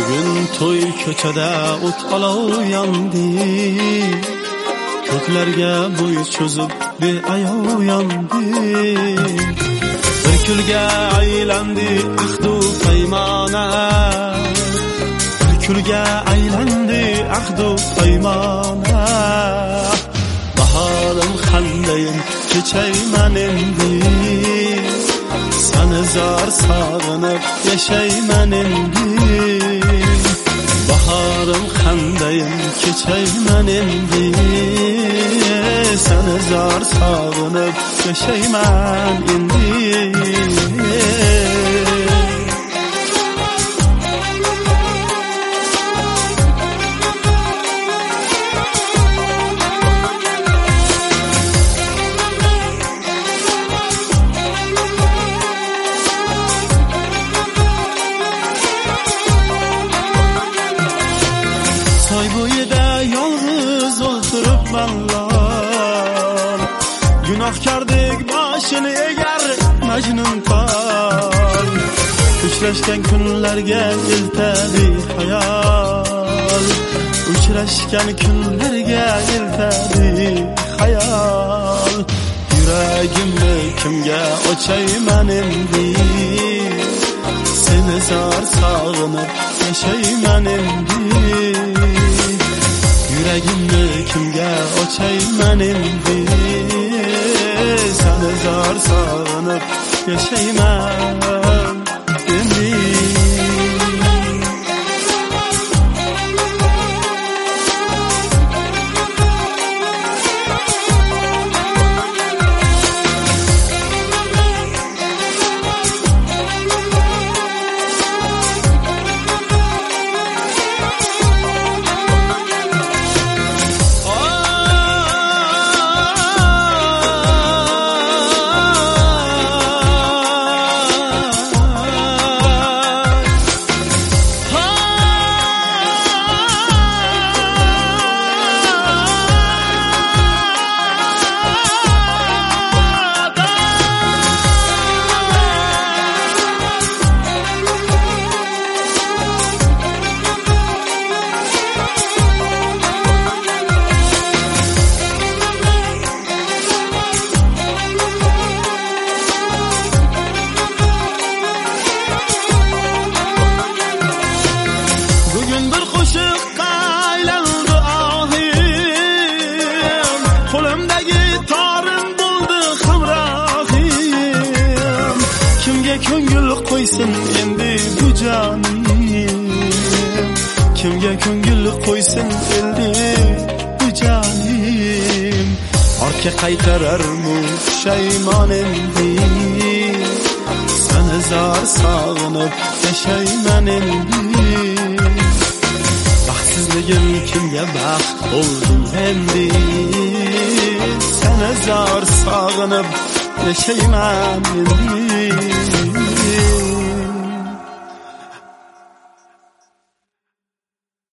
Bugün toy ko'chada o't olov yondi, ko'klarga bo'y cho'zib beayov yondi. Bir kulga aylandi ahdu paymona, bir kulga aylandi ahdu paymona. Bahorim qandayin kechayman endi, seni zor sog'inib yashayman endi. Bahorim qandayin kechayman endi, seni zor sog'inib yashayman endi. Soy bo'yida yolg'iz o'tiribmanlar, gunohkordek boshini egar majnun qol. Uchrashgan kunlarga eltadi xayol, uchrashgan kunlarga eltadi xayol. Yuragimni kimga ochayman endi, seni zor sog'inib yashayman endi. Yuragimni kimga ochayman endi, seni zor sog'inib yashayman endi. Ko'ngil qo'ysin endi bu jonim, kimga ko'ngil qo'ysin endi bu jonim. Orqa qaytarar pushaymon endi, seni zor sog'inib yashayman endi. Baxtsizligim kimga baxt bo'ldi endi, seni zor sog'inib yashayman endi.